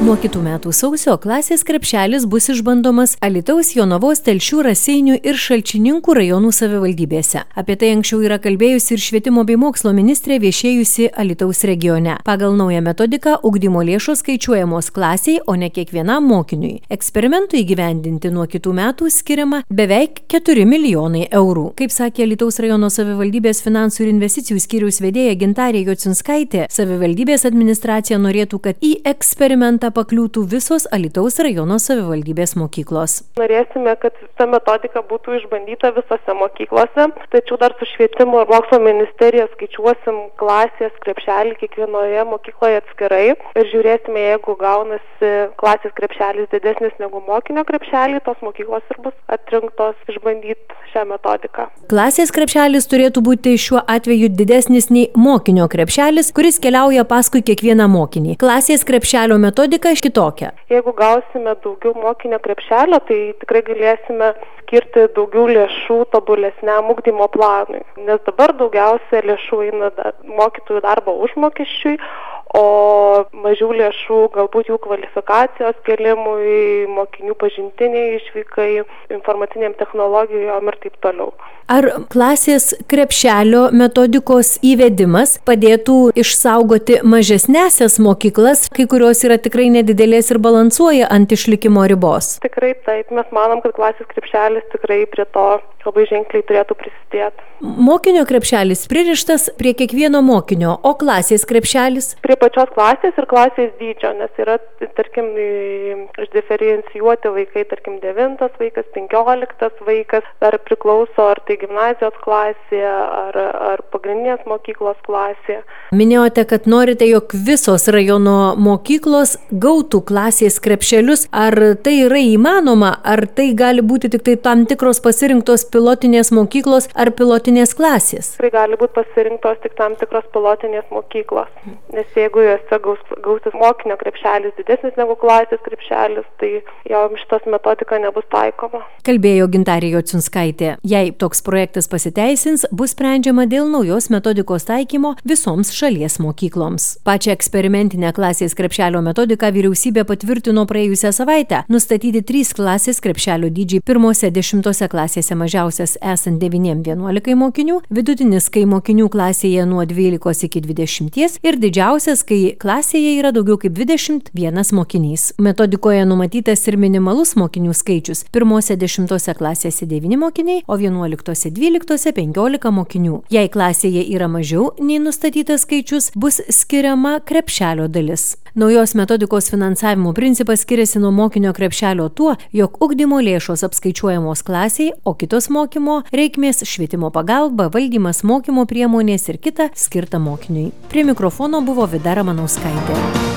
Nuo kitų metų sausio klasės krepšelis bus išbandomas Alytaus, Jonavos, Telšių, Raseinių ir Šalčininkų rajonų savivaldybėse. Apie tai anksčiau yra kalbėjusi ir švietimo bei mokslo ministrė viešėjusi Alytaus regione. Pagal naują metodiką ugdymo lėšos skaičiuojamos klasiai, o ne kiekvienam mokiniui. Eksperimentui įgyvendinti nuo kitų metų skiriama beveik 4 milijonai eurų. Kaip sakė Alytaus rajono savivaldybės finansų ir investicijų skyriaus vedėja Gintarė Jocinskaitė, savivaldybės administracija norėtų, kad į eksperimentą pakliūtų visos Alytaus rajono savivaldybės mokyklos. Norėsime, kad ta metodika būtų išbandyta visose mokyklose, tačiau dar su švietimo ir mokslo ministerija skaičiuosim klasės krepšelį kiekvienoje mokykloje atskirai ir žiūrėsime, jeigu gaunasi klasės krepšelis didesnis negu mokinio krepšelį, tos mokyklos ir bus atrinktos išbandyti šią metodiką. Klasės krepšelis turėtų būti šiuo atveju didesnis nei mokinio krepšelis, kuris keliauja paskui kiekvieną mokinį. Klasės krepšelio metodika kitokia. Jeigu gausime daugiau mokinio krepšelio, tai tikrai galėsime skirti daugiau lėšų tobulesniam ugdymo planui, nes dabar daugiausia lėšų eina mokytojų darbo užmokesčiui, o mažiau lėšų galbūt jų kvalifikacijos kėlimui, mokinių pažintiniai išvykai, informacinėm technologijom ir taip toliau. Ar klasės krepšelio metodikos įvedimas padėtų išsaugoti mažesnėsias mokyklas, kai kurios yra tikrai nedidelės ir balansuoja ant išlikimo ribos? Tikrai taip, mes manom, kad klasės krepšelis tikrai prie to labai ženkliai turėtų prisidėti. Mokinio krepšelis pririštas prie kiekvieno mokinio, o klasės krepšelis? Prie pačios klasės ir klasės dydžio, nes yra, tarkim, išdiferencijuoti vaikai, tarkim, 9 vaikas, 15 vaikas, dar priklauso ar tai gimnazijos klasė, ar pagrindinės mokyklos klasė. Minėjote, kad norite, jog visos rajono mokyklos gautų klasės krepšelius. Ar tai yra įmanoma, ar tai gali būti tik tai tam tikros pasirinktos pilotinės mokyklos ar pilotinės klasės? Tai gali būti pasirinktos tik tam tikros pilotinės mokyklos, nes jeigu juose gausis mokinio krepšelis didesnis negu klasės krepšelis, tai jau šitos metodika nebus taikoma. Kalbėjo Gintarė Jocinskaitė. Jei toks projektas pasiteisins, bus sprendžiama dėl naujos metodikos taikymo visoms šalies mokykloms. Pačią eksperimentinę klasės krepšelio metodiką vyriausybė patvirtino praėjusią savaitę. Nustatyti 3 klasės krepšelio dydžiai: pirmose 10 klasėse mažiausias esant 9-11 mokinių, vidutinis, kai mokinių klasėje nuo 12 iki 20 ir didžiausias, kai klasėje yra daugiau kaip 21 mokinys. Metodikoje numatytas ir minimalus mokinių skaičius: pirmose 10 klasėse 9 mokiniai, o 11-12 15 mokinių. Jei klasėje yra mažiau nei nustatytas skaičius, bus skiriama krepšelio dalis. Naujos metodikos finansavimo principas skiriasi nuo mokinio krepšelio tuo, jog ugdymo lėšos apskaičiuojamos klasiai, o kitos mokymo reikmės, švietimo pagalba, valdymas, mokymo priemonės ir kita skirta mokiniui. Prie mikrofono buvo Vida Ramanauskaitė.